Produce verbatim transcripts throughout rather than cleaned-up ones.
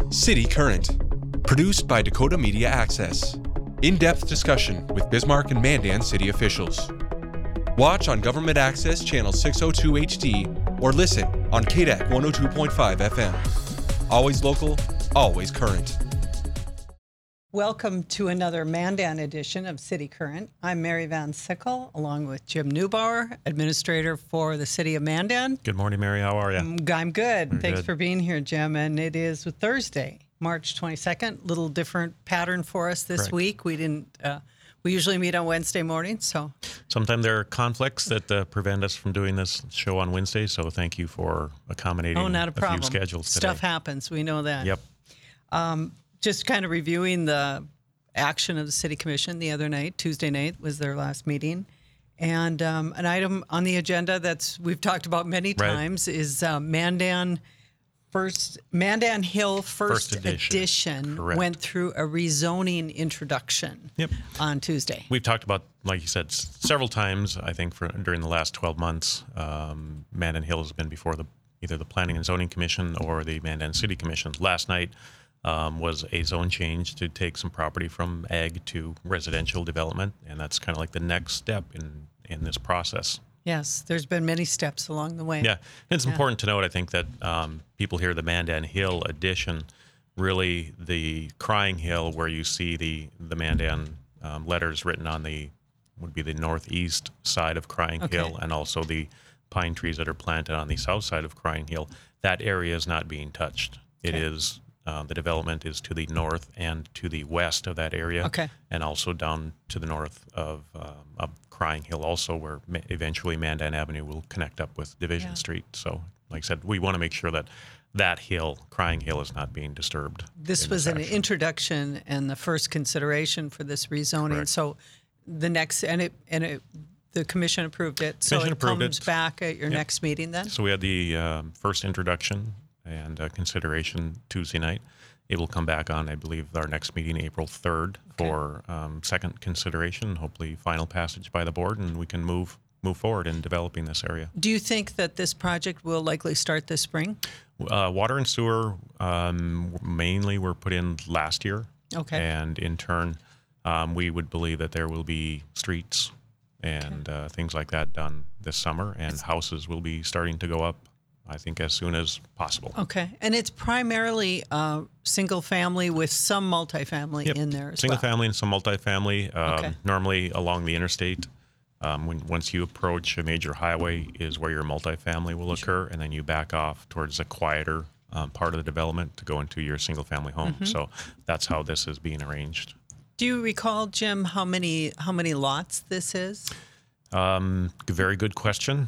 City Current, produced by Dakota Media Access. In-depth discussion with Bismarck and Mandan city officials. Watch on Government Access Channel six oh two H D or listen on K D A C one oh two point five F M. Always local, always current. Welcome to another Mandan edition of City Current. I'm Mary Van Sickle, along with Jim Neubauer, Administrator for the City of Mandan. Good morning, Mary. How are you? I'm good. We're Thanks good. for being here, Jim. And it is Thursday, March twenty-second. Little different pattern for us this Correct. week. We didn't. Uh, we usually meet on Wednesday morning, so Sometimes there are conflicts that uh, prevent us from doing this show on Wednesday, so thank you for accommodating oh, not a problem. few schedules today. Stuff happens. We know that. Yep. Just kind of reviewing the action of the City Commission the other night. Tuesday night was their last meeting. And um, an item on the agenda that's we've talked about many Right. times is uh, Mandan First Mandan Hill First, First edition. edition Correct. went through a rezoning introduction Yep. on Tuesday. We've talked about, like you said, s- several times, I think, for during the last twelve months. Um, Mandan Hill has been before the either the Planning and Zoning Commission or the Mandan City Commission. Last night um, was a zone change to take some property from ag to residential development, and that's kind of like the next step in, in this process. Yes, there's been many steps along the way. Yeah, it's Yeah. important to note, I think, that um, people hear the Mandan Hill addition, really the Crying Hill, where you see the the Mandan um, letters written on the, would be the northeast side of Crying Okay. Hill, and also the pine trees that are planted on the south side of Crying Hill. That area is not being touched. It Okay. is, um, the development is to the north and to the west of that area. Okay. And also down to the north of, um, of Crying Hill also, where ma- eventually Mandan Avenue will connect up with Division Yeah. Street. So, like I said, we want to make sure that that hill, Crying Hill, is not being disturbed. This in was an action. introduction and the first consideration for this rezoning. Correct. So the next, and it, and it, the commission approved it. So Commission it approved comes it. back at your Yep. next meeting then? So we had the um, first introduction and uh, consideration Tuesday night. It will come back on, I believe, our next meeting, April third, Okay. for um, second consideration, hopefully final passage by the board, and we can move move forward in developing this area. Do you think that this project will likely start this spring? Uh, water and sewer um, mainly were put in last year. Okay. And in turn, um, we would believe that there will be streets and uh, things like that done this summer, and houses will be starting to go up, I think, as soon as possible. Okay. And it's primarily uh, single family with some multifamily Yep. in there as Single well. family and some multifamily. Um, Okay. Normally along the interstate, um, when once you approach a major highway is where your multifamily will occur, and then you back off towards a quieter um, part of the development to go into your single family home. Mm-hmm. So that's how this is being arranged. Do you recall, Jim, how many how many lots this is? Um, very good question.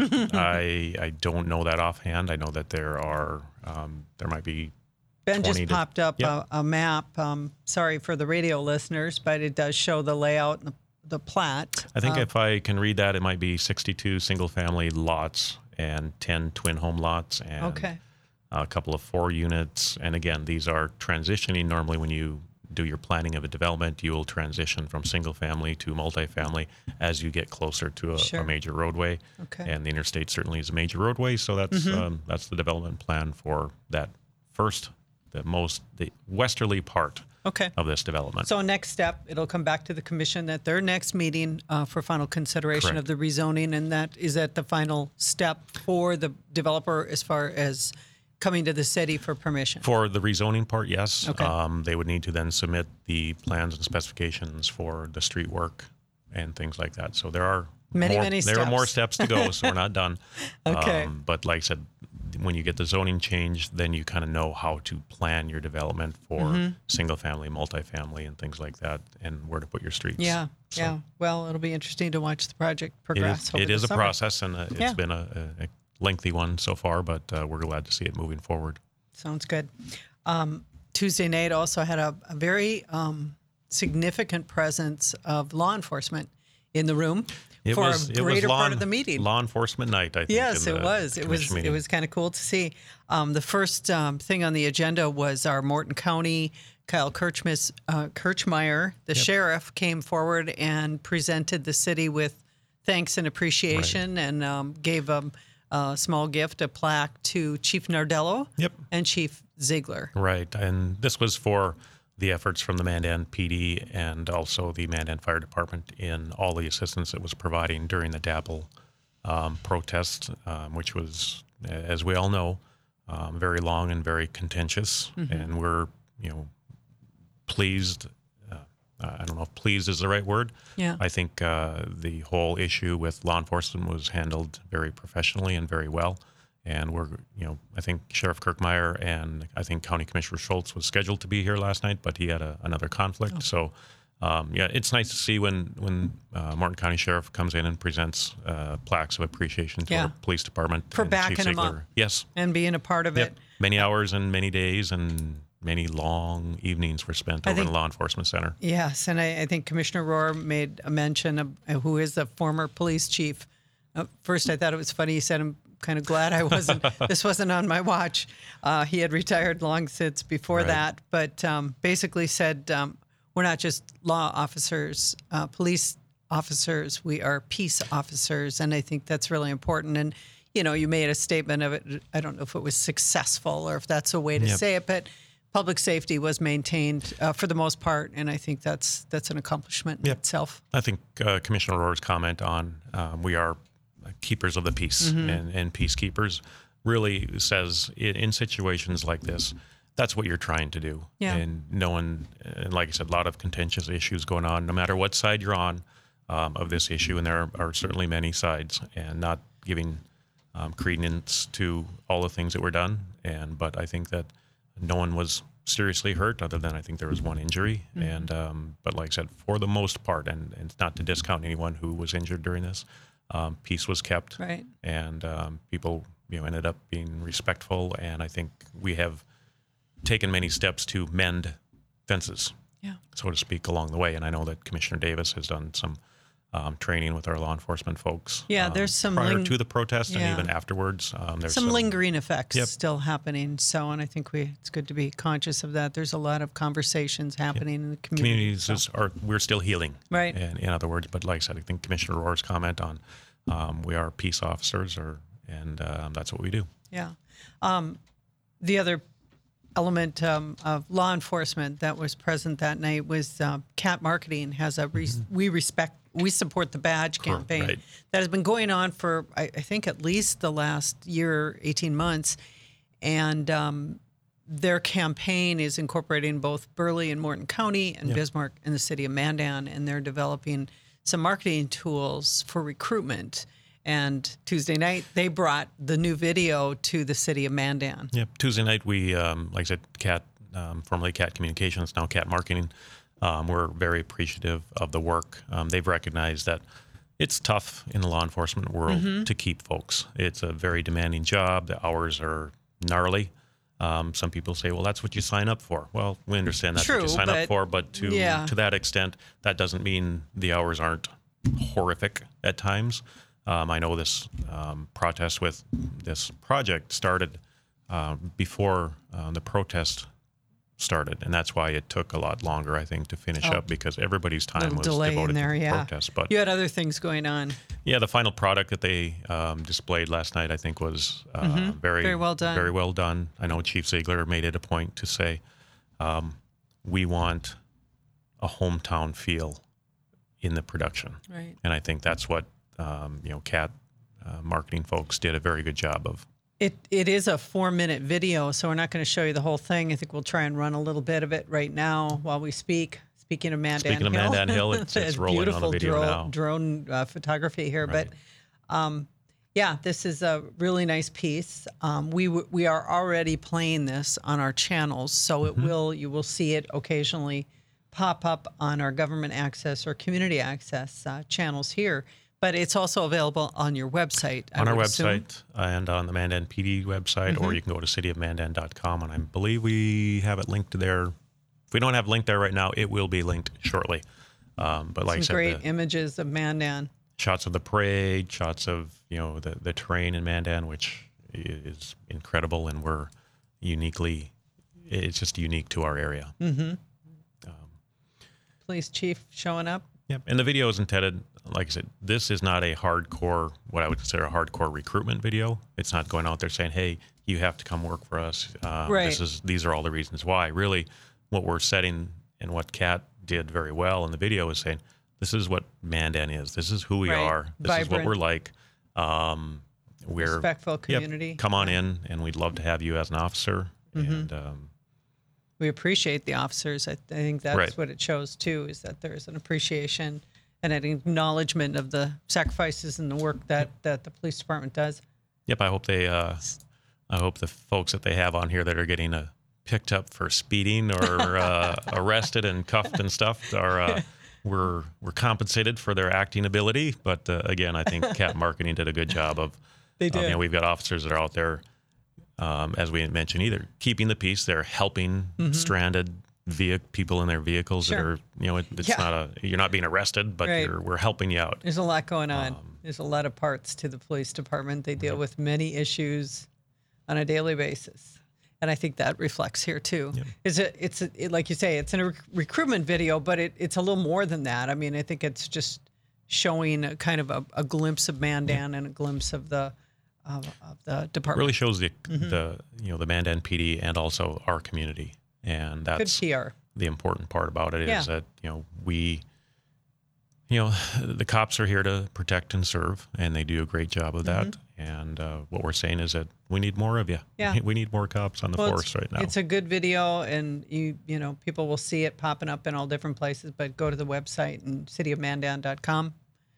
I I don't know that offhand. I know that there are um, there might be Ben just twenty to- popped up Yep. a, a map. Um, sorry for the radio listeners, but it does show the layout and the, the plat. I think Uh, if I can read that, it might be sixty-two single-family lots and ten twin home lots and Okay. a couple of four units. And again, these are transitioning. Normally, when you do your planning of a development, you will transition from single-family to multifamily as you get closer to a, Sure. a major roadway. Okay. And the interstate certainly is a major roadway, so that's um, that's the development plan for that first, the most, the westerly part Okay. of this development. So next step, it'll come back to the commission at their next meeting uh, for final consideration of Correct. the rezoning, and that is at the final step for the developer as far as coming to the city for permission. For the rezoning part, yes. Okay. Um, they would need to then submit the plans and specifications for the street work and things like that. So there are Many, more, many there are more steps. steps to go, so we're not done. Okay. Um, but like I said, when you get the zoning change, then you kind of know how to plan your development for Mm-hmm. single family, multifamily, and things like that, and where to put your streets. Yeah, So yeah. Well, it'll be interesting to watch the project It progress. is, over it the is a summer. process, and uh, it's Yeah. been a, a lengthy one so far, but uh, we're glad to see it moving forward. Sounds good. Um, Tuesday night also had a, a very um, significant presence of law enforcement in the room It for was, a it was greater law, part of the meeting. Law enforcement night, I think. Yes, in it the was. It was. commission It meeting. was kind of cool to see. Um, the first um, thing on the agenda was our Morton County Kyle Kirchmis, uh, Kirchmeyer, the sheriff, came forward and presented the city with thanks and appreciation, and um, gave a, a small gift, a plaque to Chief Nardello Yep. and Chief Ziegler. Right. And this was for the efforts from the Mandan P D and also the Mandan Fire Department in all the assistance it was providing during the Dabble um, protest, um, which was, as we all know, um, very long and very contentious. Mm-hmm. And we're, you know, pleased. Uh, I don't know if pleased is the right word. Yeah. I think uh, the whole issue with law enforcement was handled very professionally and very well. And we're, you know, I think Sheriff Kirkmeyer and I think County Commissioner Schultz was scheduled to be here last night, but he had a, another conflict. Oh. So, um, yeah, it's nice to see when when uh, Morton County Sheriff comes in and presents uh, plaques of appreciation to yeah. our police department for and backing Chief him Ziegler. up. Yes, and being a part of yep. it. Many hours and many days and many long evenings were spent I over think, in the law enforcement center. Yes, and I, I think Commissioner Rohr made a mention of uh, who is the former police chief. Uh, first, I thought it was funny. He said, "I'm kind of glad I wasn't. This wasn't on my watch." Uh, he had retired long since before right. that, but um, basically said, um, "We're not just law officers, uh, police officers. We are peace officers," and I think that's really important. And you know, you made a statement of it. I don't know if it was successful or if that's a way to yep. say it, but public safety was maintained uh, for the most part, and I think that's that's an accomplishment in yep. itself. I think uh, Commissioner Rohr's comment on um, we are keepers of the peace mm-hmm. and, and peacekeepers really says in, in situations like this, that's what you're trying to do. Yeah. And no one, and like I said, a lot of contentious issues going on, no matter what side you're on um, of this issue, and there are, are certainly many sides, and not giving um, credence to all the things that were done. And but I think that no one was seriously hurt, other than I think there was one injury. Mm-hmm. And um, but like I said, for the most part, and, and not to discount anyone who was injured during this, um, peace was kept, right. and um, people, you know, ended up being respectful. And I think we have taken many steps to mend fences, yeah. so to speak, along the way. And I know that Commissioner Davis has done some um, training with our law enforcement folks. Yeah, um, there's some prior ling- to the protest yeah. and even afterwards. Um, there's some, some lingering effects yep. still happening. So, and I think we it's good to be conscious of that. There's a lot of conversations happening yep. in the community. Communities so. is, are we're still healing, right? In, in other words, but like I said, I think Commissioner Rohr's comment on um, we are peace officers, or and um, that's what we do. Yeah. Um, the other element um, of law enforcement that was present that night was uh, Cat Marketing has a re- mm-hmm. we respect we support the badge campaign right. that has been going on for I, I think at least the last year, eighteen months, and um, their campaign is incorporating both Burleigh and Morton County and yep. Bismarck and the city of Mandan, and they're developing some marketing tools for recruitment. And Tuesday night, they brought the new video to the city of Mandan. Yep. Tuesday night, we, um, like I said, Cat, um, formerly Cat Communications, now Cat Marketing, um, we're very appreciative of the work. Um, they've recognized that it's tough in the law enforcement world mm-hmm. to keep folks. It's a very demanding job. The hours are gnarly. Um, some people say, well, that's what you sign up for. Well, we understand that's True, what you sign but, up for, but to yeah. to that extent, that doesn't mean the hours aren't horrific at times. Um, I know this um, protest with this project started uh, before uh, the protest started, and that's why it took a lot longer, I think, to finish oh, up, because everybody's time was delay devoted in there, to the yeah. protest. But you had other things going on. Yeah, the final product that they um, displayed last night, I think, was uh, mm-hmm. very, very well done. Very well done. I know Chief Ziegler made it a point to say, um, we want a hometown feel in the production, right? And I think that's what um, you know, Cat uh, Marketing folks did a very good job of. It it is a four minute video, so we're not going to show you the whole thing. I think we'll try and run a little bit of it right now while we speak. Speaking of Mandan Speaking Hill, of Mandan Hill, it's, it's rolling on the video dro- now. Drone uh, photography here, Right. but um, yeah, this is a really nice piece. Um, we w- we are already playing this on our channels, so it mm-hmm. will you will see it occasionally pop up on our government access or community access uh, channels here. But it's also available on your website. On I our would website assume. and on the Mandan P D website, Mm-hmm. or you can go to city of mandan dot com, and I believe we have it linked there. If we don't have it linked there right now, it will be linked shortly. Um, but like Some I said, great the images of Mandan. shots of the parade, shots of you know the, the terrain in Mandan, which is incredible, and we're uniquely, it's just unique to our area. Mm-hmm. Um, Police chief showing up. Yep. And the video is intended, like I said, this is not a hardcore, what I would consider a hardcore recruitment video. It's not going out there saying, hey, you have to come work for us. Um, Right. This is, these are all the reasons why. Really, what we're setting and what Kat did very well in the video is saying, this is what Mandan is. This is who we Right. are. This is what Vibrant. we're like. Um, we're Respectful Yep, community. come on in, and we'd love to have you as an officer. Mm-hmm. And um, We appreciate the officers. I, I think that's Right. what it shows too, is that there's an appreciation and an acknowledgement of the sacrifices and the work that, that the police department does. Yep, I hope they. Uh, I hope the folks that they have on here that are getting uh, picked up for speeding or uh, arrested and cuffed and stuff are uh, we're we're compensated for their acting ability. But uh, again, I think Cat Marketing did a good job of. They Um, you did. know, we've got officers that are out there, um, as we mentioned, either keeping the peace, they're helping stranded vehi- people in their vehicles that Mm-hmm. Sure. are. You know, it, it's Yeah. not a. You're not being arrested, but Right. you're, we're helping you out. There's a lot going on. Um, There's a lot of parts to the police department. They deal with many issues on a daily basis. And I think that reflects here too. Is it? It's a, it, like you say, it's a rec- recruitment video, but it, it's a little more than that. I mean, I think it's just showing a kind of a, a glimpse of Mandan and a glimpse of the of, of the department. Really shows the Mm-hmm. the you know the Mandan P D and also our community, and Good that's P R. the important part about it is Yeah. that you know we you know the cops are here to protect and serve, and they do a great job of that. And uh, what we're saying is that we need more of you. Mm-hmm. Yeah. We need more cops on the Well, force it's, right now. It's a good video, and you you know people will see it popping up in all different places. But go to the website and city of mandan dot com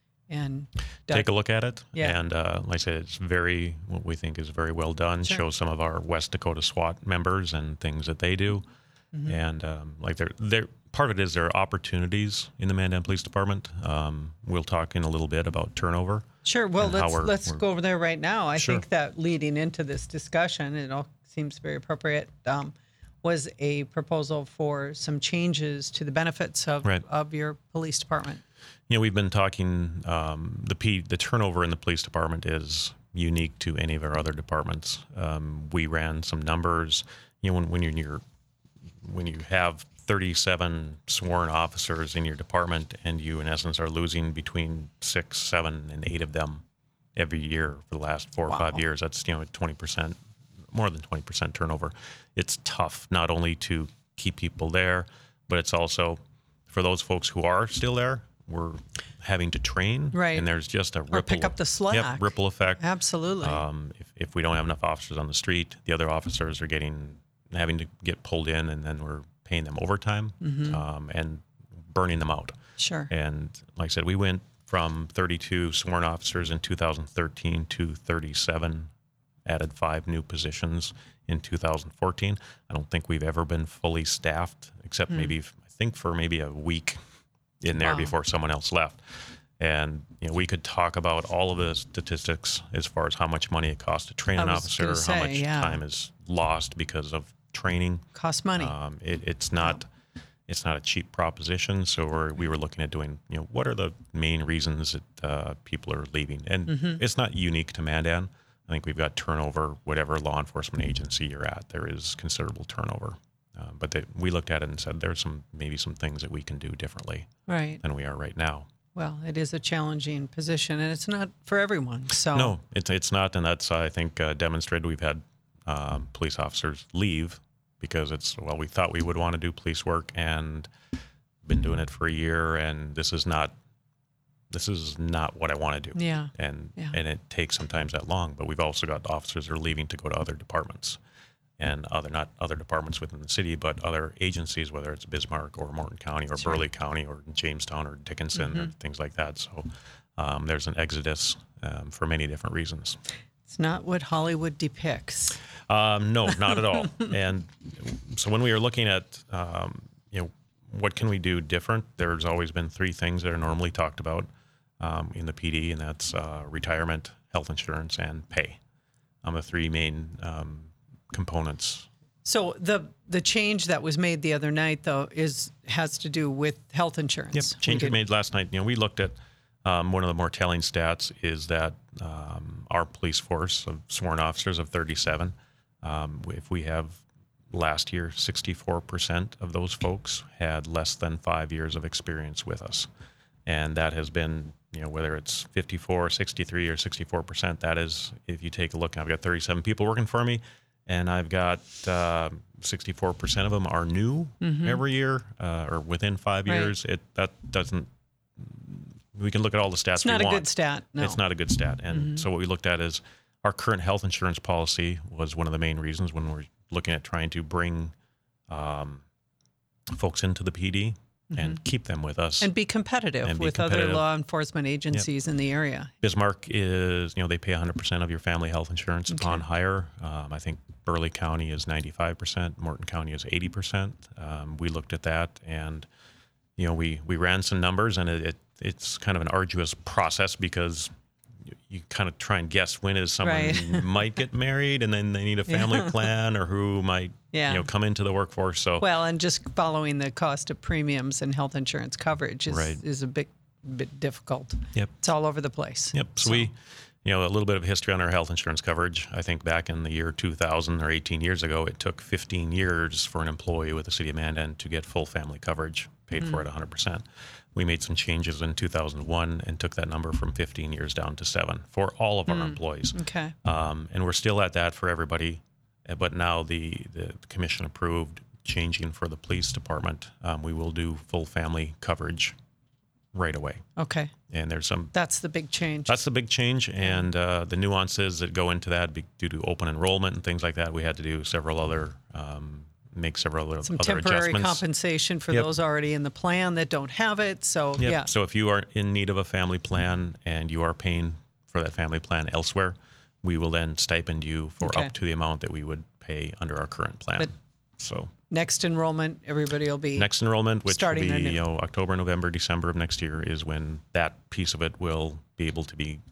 and Take a look at it. Yeah. And uh, like I said, it's very, what we think is very well done. Sure. Shows some of our West Dakota SWAT members and things that they do. Mm-hmm. And um, like they're, they're, part of it is there are opportunities in the Mandan Police Department. Um, we'll talk in a little bit about turnover. Sure. Well, and how let's we're- let's we're- go over there right now. I Sure. think that leading into this discussion, it all seems very appropriate. Um, was a proposal for some changes to the benefits of Right. of your police department. You know, we've been talking, um, the P, the turnover in the police department is unique to any of our other departments. Um, we ran some numbers, you know, when, when you're in your, when you have thirty-seven sworn officers in your department and you in essence are losing between six, seven, and eight of them every year for the last four or five Wow. years, that's, you know, twenty percent, more than twenty percent turnover. It's tough not only to keep people there, but it's also for those folks who are still there, we're having to train. Right. And there's just a ripple. pick up the slack. Yep, ripple effect. Absolutely. Um, if, if we don't have enough officers on the street, the other officers are getting, having to get pulled in, and then we're paying them overtime Mm-hmm. um, and burning them out. Sure. And like I said, we went from thirty-two sworn officers in two thousand thirteen to thirty-seven, added five new positions in two thousand fourteen. I don't think we've ever been fully staffed, except maybe, I think for maybe a week in there Hmm. Wow. before someone else left. And you know, we could talk about all of the statistics as far as how much money it costs to train I an was officer, gonna how say, much yeah. time is lost because of training. Cost money. Um, it, it's not it's not a cheap proposition. So we're, we were looking at doing, you know, what are the main reasons that uh, people are leaving? And Mm-hmm. it's not unique to Mandan. I think we've got turnover, whatever law enforcement agency you're at, there is considerable turnover. Uh, but they, we looked at it and said there's some maybe some things that we can do differently right. than we are right now. Well, it is a challenging position, and it's not for everyone. So No, it's it's not, and that's I think uh, demonstrated. We've had um, police officers leave because it's well, we thought we would want to do police work, and been doing it for a year, and this is not this is not what I want to do. Yeah. and Yeah. and it takes sometimes that long. But we've also got officers that are leaving to go to other departments, and other not other departments within the city, but other agencies, whether it's Bismarck or Morton County or Burleigh County or Jamestown or Dickinson or things like that. So um, there's an exodus um, for many different reasons. It's not what Hollywood depicts. Um, no, not at all. And so when we are looking at, um, you know, what can we do different? There's always been three things that are normally talked about um, in the P D, and that's uh, retirement, health insurance, and pay. Um, the three main um, components. So the the change that was made the other night, though, is has to do with health insurance. Yep, change We we did- made last night. You know, we looked at um, one of the more telling stats is that um, our police force of sworn officers of thirty-seven, um, if we have last year, sixty-four percent of those folks had less than five years of experience with us. and that has been, you know, whether it's fifty-four, sixty-three, or sixty-four percent. That is, if you take a look, I've got thirty-seven people working for me, and I've got uh, sixty-four percent of them are new mm-hmm. every year uh, or within five right. years. It that doesn't. We can look at all the stats. It's not we a want. good stat. No. It's not a good stat. And mm-hmm. so what we looked at is our current health insurance policy was one of the main reasons when we're looking at trying to bring um, folks into the P D mm-hmm. and keep them with us. And be competitive and be with competitive. other law enforcement agencies yep. in the area. Bismarck is, you know, they pay one hundred percent of your family health insurance okay. upon hire. Um, I think Burleigh County is ninety-five percent. Morton County is eighty percent. Um, we looked at that, and, you know, we, we ran some numbers, and it, it it's kind of an arduous process because you, you kind of try and guess when is someone right. might get married and then they need a family yeah. plan, or who might yeah. you know come into the workforce. So well, and just following the cost of premiums and health insurance coverage is right. is a bit bit difficult. Yep, it's all over the place. Yep. So, so we, you know, a little bit of history on our health insurance coverage. I think back in the year two thousand or eighteen years ago, it took fifteen years for an employee with the City of Mandan to get full family coverage paid mm. for at one hundred percent. We made some changes in two thousand one and took that number from fifteen years down to seven for all of our mm. employees. Okay. Um, and we're still at that for everybody. But now the, the commission approved changing for the police department. Um, we will do full family coverage right away. Okay. And there's some... That's the big change. That's the big change. And uh, the nuances that go into that be, due to open enrollment and things like that, we had to do several other... Um, make several other, some other temporary adjustments. compensation for yep. those already in the plan that don't have it. So, yep. yeah. So if you are in need of a family plan and you are paying for that family plan elsewhere, we will then stipend you for okay. up to the amount that we would pay under our current plan. But so next enrollment, everybody will be next enrollment, which will be new. you know October, November, December of next year, is when that piece of it will be able to be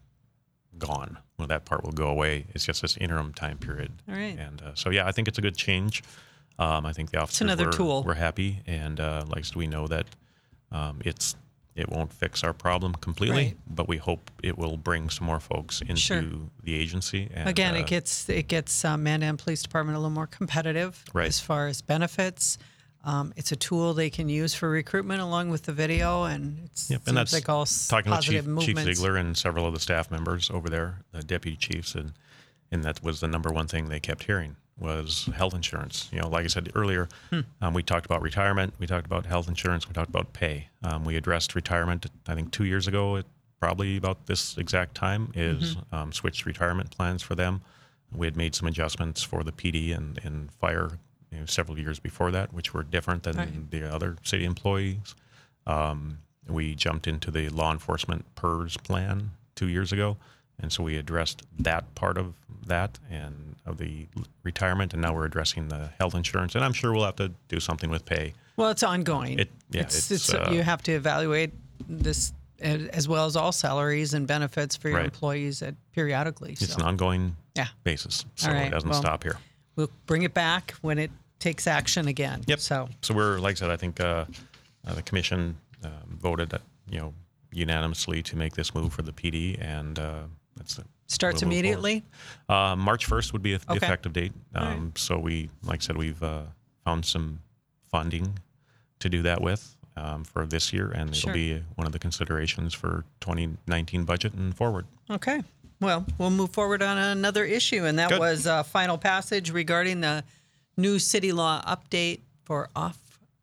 gone. Well, that part will go away. It's just this interim time period. All right. And uh, so yeah, I think it's a good change. Um, I think the officers another were, tool. were happy, and uh, like we know that um, it's it won't fix our problem completely, right. but we hope it will bring some more folks into sure. the agency. And, Again, uh, it gets it gets uh, Mandan Police Department a little more competitive right. as far as benefits. Um, it's a tool they can use for recruitment along with the video, and it's yep. seems and that's like all talking positive with Chief, Chief movements. Ziegler and several of the staff members over there, the deputy chiefs, and and that was the number one thing they kept hearing was health insurance. You know, like I said earlier, hmm. um, we talked about retirement, we talked about health insurance, we talked about pay. Um, we addressed retirement, I think, two years ago, at probably about this exact time, is mm-hmm. um, switched retirement plans for them. We had made some adjustments for the P D and, and fire you know, several years before that, which were different than right. the other city employees. Um, we jumped into the law enforcement P E R S plan two years ago. And so we addressed that part of that and of the retirement, and now we're addressing the health insurance. And I'm sure we'll have to do something with pay. Well, it's ongoing. It, yeah, it's, it's, it's, uh, you have to evaluate this as well as all salaries and benefits for your right. employees at periodically. It's so. an ongoing yeah. basis, so right. it doesn't well, stop here. We'll bring it back when it takes action again. Yep. So, so we're like I said, I think uh, uh, the commission uh, voted, uh, you know, unanimously to make this move for the P D, and uh, that's it. Starts we'll immediately? Uh, March first would be the okay. effective date. Um, right. So we, like I said, we've uh, found some funding to do that with um, for this year, and sure. it'll be one of the considerations for twenty nineteen budget and forward. Okay. Well, we'll move forward on another issue, and that Good. was uh, final passage regarding the new city law update for off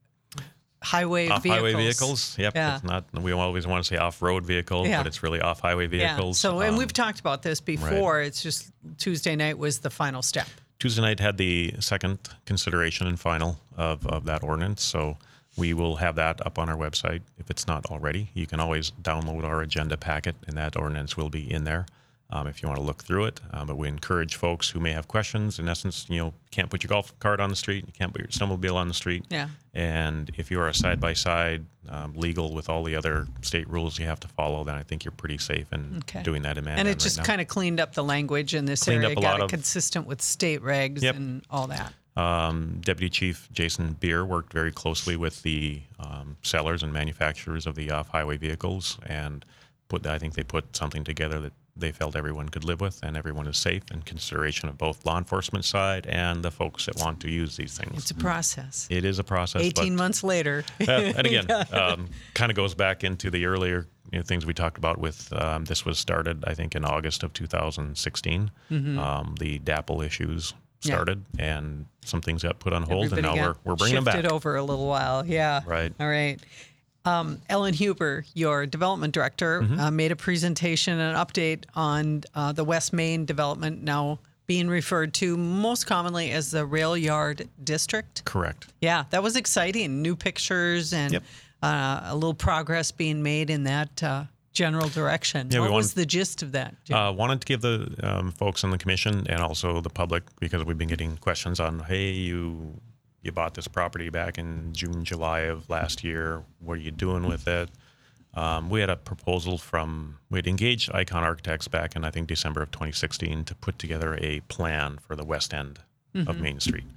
highway off vehicles. highway vehicles. Yep. Yeah. It's not. We always want to say off road vehicles, yeah. but it's really off highway vehicles. Yeah. So, and Um, we've talked about this before. right. It's just Tuesday night was the final step. Tuesday night had the second consideration and final of, of that ordinance. So we will have that up on our website if it's not already. You can always download our agenda packet, and that ordinance will be in there um, if you want to look through it. Um, but we encourage folks who may have questions. In essence, you know, can't put your golf cart on the street, you can't put your snowmobile on the street. Yeah. And if you are a side-by-side um, legal with all the other state rules you have to follow, then I think you're pretty safe in Okay. doing that in Mandan And it right just now. kind of cleaned up the language in this Cleaned area, up a got lot it of- consistent with state regs Yep. and all that. Um, Deputy Chief Jason Beer worked very closely with the um, sellers and manufacturers of the off-highway vehicles, and put. I think they put something together that they felt everyone could live with and everyone is safe in consideration of both law enforcement side and the folks that want to use these things. It's a process. It is a process. eighteen but, months later. uh, and again, um, kind of goes back into the earlier you know, things we talked about with, um, this was started, I think, in August of two thousand sixteen. Mm-hmm. Um, the D A P L issues started yeah. and some things got put on hold Everybody and now we're, we're bringing them back. Shifted over a little while. Yeah. Right. All right. Um, Ellen Huber, your development director, mm-hmm. uh, made a presentation and an update on uh, the West Main development, now being referred to most commonly as the Rail Yard District. Correct. Yeah, that was exciting. New pictures and yep. uh, a little progress being made in that uh, general direction. Yeah, what we was wanted, the gist of that? Uh, wanted to give the um, folks on the commission and also the public, because we've been getting questions on, hey, you... You bought this property back in June, July of last year. What are you doing with it? Um, we had a proposal from, we had engaged Icon Architects back in, I think, December of twenty sixteen to put together a plan for the west end mm-hmm. of Main Street.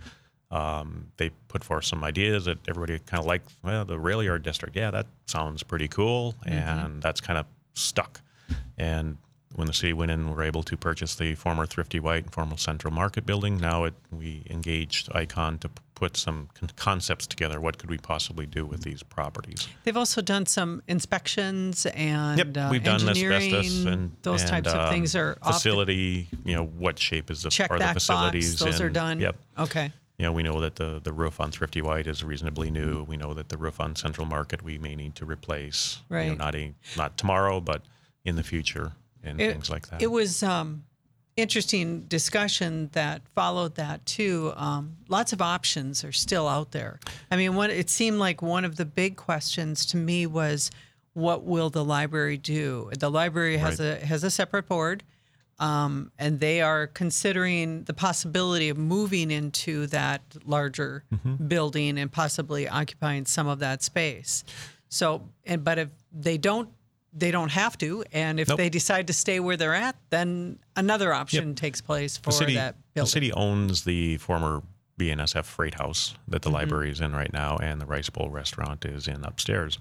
Um, they put forth some ideas that everybody kind of liked. Well, the Rail Yard District, yeah, that sounds pretty cool. Mm-hmm. And that's kind of stuck. And when the city went in, we were able to purchase the former Thrifty White and former Central Market building. Now it, we engaged Icon to p- put some con- concepts together. What could we possibly do with these properties? They've also done some inspections and yep, uh, we've done engineering. asbestos and those and, types of um, things are facility. You know, what shape is the check are the that facilities? box. Those and, are done. Yep. Okay. You know, we know that the, the roof on Thrifty White is reasonably new. We know that the roof on Central Market we may need to replace. Right. You know, not a, not tomorrow, but in the future. And it, things like that. It was um, interesting discussion that followed that too. Um, lots of options are still out there. I mean, what it seemed like one of the big questions to me was, what will the library do? The library has right. a has a separate board, um, and they are considering the possibility of moving into that larger mm-hmm. building and possibly occupying some of that space. So, and but if they don't. They don't have to, and if nope. they decide to stay where they're at, then another option yep. takes place for the city, that building. The city owns the former B N S F Freight House that the mm-hmm. library is in right now, and the Rice Bowl restaurant is in upstairs.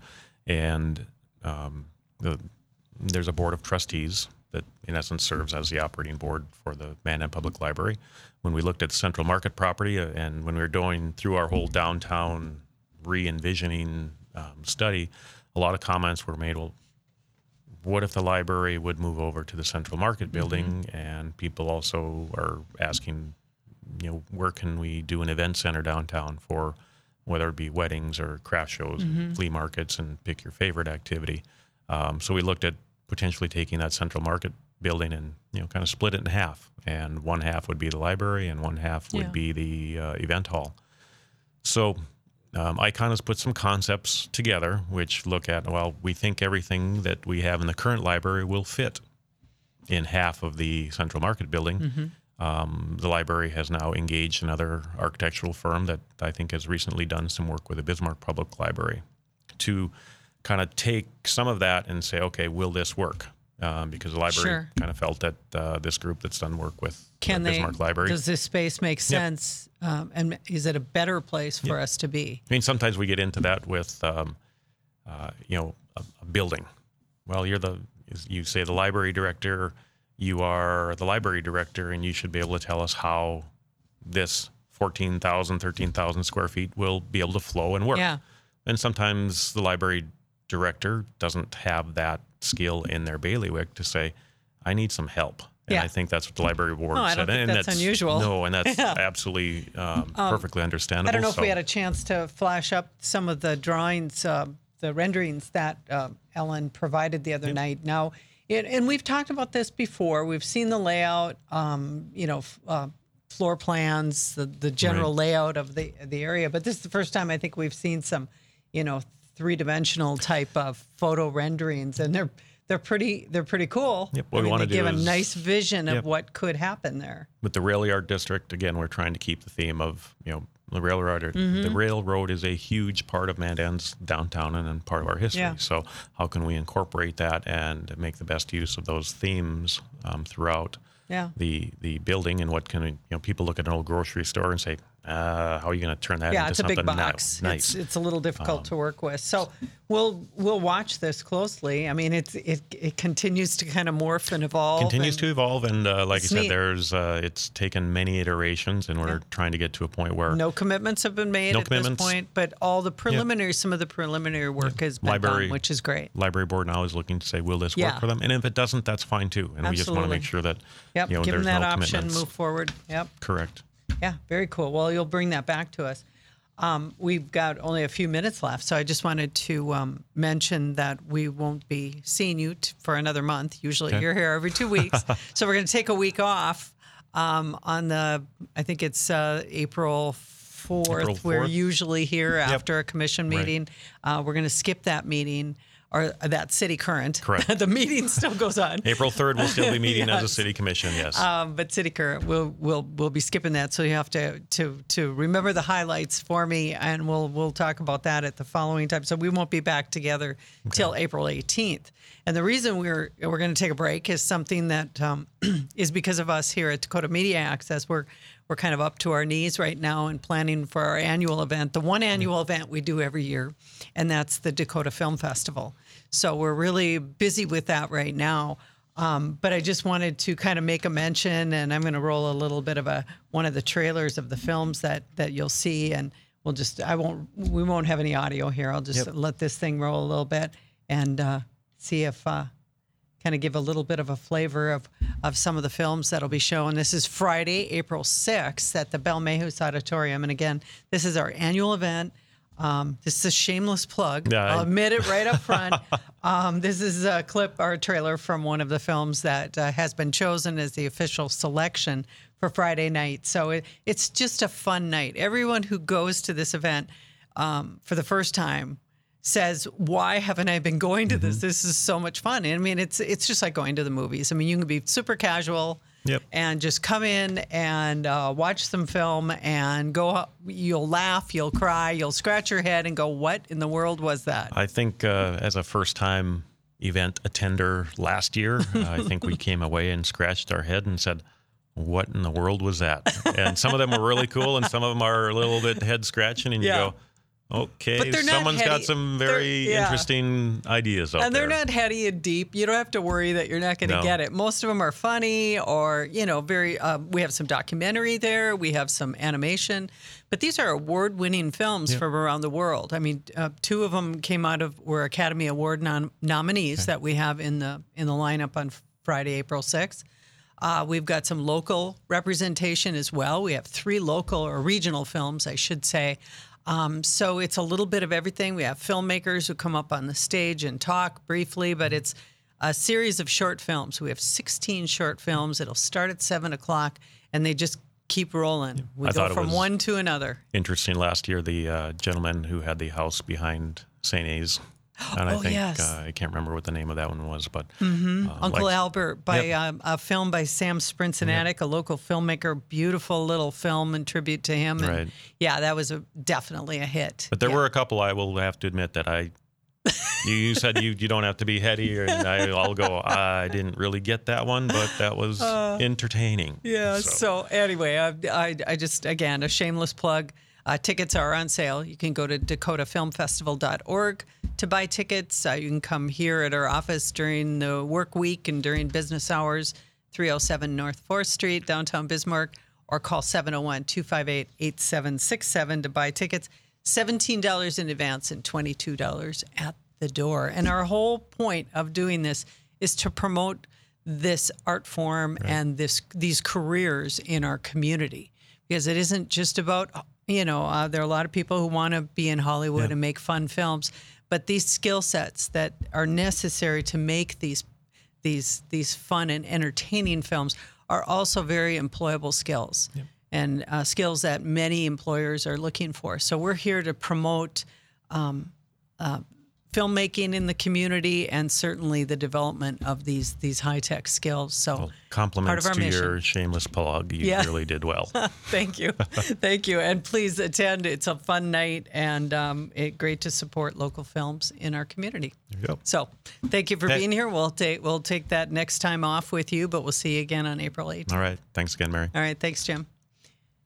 And um, the, there's a board of trustees that, in essence, serves as the operating board for the Mandan Public Library. When we looked at the Central Market property, uh, and when we were going through our whole downtown re-envisioning um, study, a lot of comments were made, well, what if the library would move over to the Central Market building? Mm-hmm. And people also are asking, you know, where can we do an event center downtown for whether it be weddings or craft shows, mm-hmm. flea markets, and pick your favorite activity. Um, so we looked at potentially taking that Central Market building and, you know, kind of split it in half. And one half would be the library and one half would yeah. be the uh, event hall. So Um, Icon has put some concepts together which look at, well, we think everything that we have in the current library will fit in half of the Central Market building. Mm-hmm. Um, the library has now engaged another architectural firm that I think has recently done some work with the Bismarck Public Library to kind of take some of that and say, okay, will this work? Um, because the library sure. kind of felt that uh, this group that's done work with Can the Bismarck they, Library. Does this space make sense? Yep. Um, and is it a better place for yep. us to be? I mean, sometimes we get into that with, um, uh, you know, a, a building. Well, you're the, you say the library director, you are the library director, and you should be able to tell us how this fourteen thousand, thirteen thousand square feet will be able to flow and work. Yeah. And sometimes the library director doesn't have that skill in their bailiwick to say, I need some help. And yeah. I think that's what the library board no, said. I don't think and that's, that's unusual. No, and that's yeah. absolutely um, um, perfectly understandable. I don't know if so. we had a chance to flash up some of the drawings, uh, the renderings that uh, Ellen provided the other yep. night. Now, it, and we've talked about this before. We've seen the layout, um, you know, f- uh, floor plans, the, the general right. layout of the the area. But this is the first time I think we've seen some, you know, three-dimensional type of photo renderings, and they're they're pretty they're pretty cool. Yep. What I we mean, want they to do give is, a nice vision of yep. what could happen there. With the Rail Yard District, again, we're trying to keep the theme of, you know, the railroad. Mm-hmm. The railroad is a huge part of Mandan's downtown and, and part of our history. Yeah. So how can we incorporate that and make the best use of those themes um, throughout yeah. the the building? And what can we, you know, people look at an old grocery store and say, uh, how are you going to turn that Yeah, into it's a something big now? box. Nice? It's, it's a little difficult Um, to work with. So we'll we'll watch this closely. I mean, it's it it continues to kind of morph and evolve. continues and to evolve, and uh, like I It's said, neat. there's uh, it's taken many iterations, and we're trying to get to a point where No commitments have been made No at commitments. this point, but all the preliminary, some of the preliminary work has been Library- done, which is great. library board now is looking to say, will this Yeah. work for them? And if it doesn't, that's fine too. And we just want to Absolutely. make sure that Yep, you know give them there's that no option, commitments. move forward. Yep. Correct. Yeah, very cool. Well, you'll bring that back to us. Um, we've got only a few minutes left, so I just wanted to um, mention that we won't be seeing you t- for another month. Usually Okay. you're here every two weeks. So we're going to take a week off um, on the, I think it's uh, April fourth. April We're fourth. usually here after a commission Right. meeting. Uh, we're going to skip that meeting. Or that city current. Correct. The meeting still goes on. April third, we'll still be meeting as a Yes. city commission. Yes. Um, but City Current, we'll we'll we'll be skipping that, so you have to to to remember the highlights for me, and we'll we'll talk about that at the following time. So we won't be back together till April eighteenth. And the reason we're we're going to take a break is something that um, is because of us here at Dakota Media Access. We're we're kind of up to our knees right now in planning for our annual event, the one annual event we do every year, and that's the Dakota Film Festival. So we're really busy with that right now. Um, but I just wanted to kind of make a mention, and I'm going to roll a little bit of a one of the trailers of the films that that you'll see, and we'll just I won't we won't have any audio here. I'll just Yep. let this thing roll a little bit and uh, see if uh, kind of give a little bit of a flavor of of some of the films that'll be shown. This is Friday, April sixth at the Bell Mayhews Auditorium, and again, this is our annual event. Um, this is a shameless plug. Yeah, I- I'll admit it right up front. um, this is a clip or a trailer from one of the films that uh, has been chosen as the official selection for Friday night. So it, it's just a fun night. Everyone who goes to this event um, for the first time says, "Why haven't I been going to this? This is so much fun." And I mean, it's it's just like going to the movies. I mean, you can be super casual. Yep. And just come in and uh, watch some film and go. You'll laugh, you'll cry, you'll scratch your head and go, "What in the world was that?" I think uh, as a first-time event attender last year, uh, I think we came away and scratched our head and said, "What in the world was that?" And some of them were really cool, and some of them are a little bit head-scratching, and you Yeah. go, "Okay, But they're not someone's got heady. some They're- very yeah. interesting ideas out And they're there." not heady and deep. You don't have to worry that you're not going to No. get it. Most of them are funny or, you know, very, uh, we have some documentary there. We have some animation. But these are award-winning films from around the world. I mean, uh, two of them came out of, were Academy Award nom- nominees that we have in the in the lineup on Friday, April sixth. Uh, we've got some local representation as well. We have three local or regional films, I should say. Um, so it's a little bit of everything. We have filmmakers who come up on the stage and talk briefly, but it's a series of short films. We have sixteen short films. It'll start at seven o'clock, and they just keep rolling. We I go thought it from was- one to another. Interesting last year, the uh, gentleman who had the house behind Saint A's. And I Oh, think, yes. uh, I can't remember what the name of that one was, but Mm-hmm. uh, Uncle like- Albert by Yep. um, a film by Sam Sprinsanatic, a local filmmaker. Beautiful little film in tribute to him. And Right. yeah, that was a, definitely a hit. But there Yeah. were a couple, I will have to admit, that I, you, you said you, you don't have to be heady, and I, I'll go, I didn't really get that one, but that was entertaining. Yeah. So, So, anyway, I, I, I just, again, a shameless plug. Uh, tickets are on sale. You can go to dakota film festival dot org to buy tickets. Uh, you can come here at our office during the work week and during business hours, three oh seven North fourth Street, downtown Bismarck, or call seven oh one, two five eight, eight seven six seven to buy tickets. seventeen dollars in advance and twenty-two dollars at the door. And our whole point of doing this is to promote this art form and this these careers in our community, because it isn't just about, you know, uh, there are a lot of people who want to be in Hollywood and make fun films, but these skill sets that are necessary to make these these these fun and entertaining films are also very employable skills and uh, skills that many employers are looking for. So we're here to promote um, uh, filmmaking in the community and certainly the development of these these high tech skills. So well, compliments our to mission. your shameless plug. You Yeah. really did well. thank you, thank you, and please attend. It's a fun night and um, it, great to support local films in our community. There you go. So thank you for Hey. being here. We'll take we'll take that next time off with you, but we'll see you again on April eighth. All right. Thanks again, Mary. All right, thanks, Jim.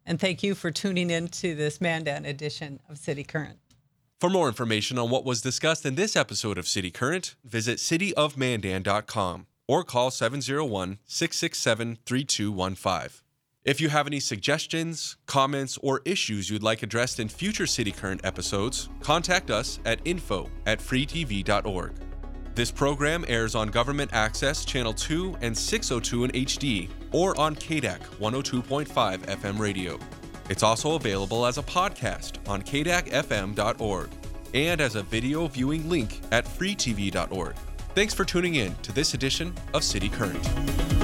And thank you for tuning in to this Mandan edition of City Current. For more information on what was discussed in this episode of City Current, visit city of mandan dot com or call seven oh one, six six seven, three two one five. If you have any suggestions, comments, or issues you'd like addressed in future City Current episodes, contact us at info at free t v dot org. This program airs on Government Access Channel two and six oh two in H D or on K D A C one oh two point five F M radio. It's also available as a podcast on k d a c f m dot org and as a video viewing link at free t v dot org. Thanks for tuning in to this edition of City Current.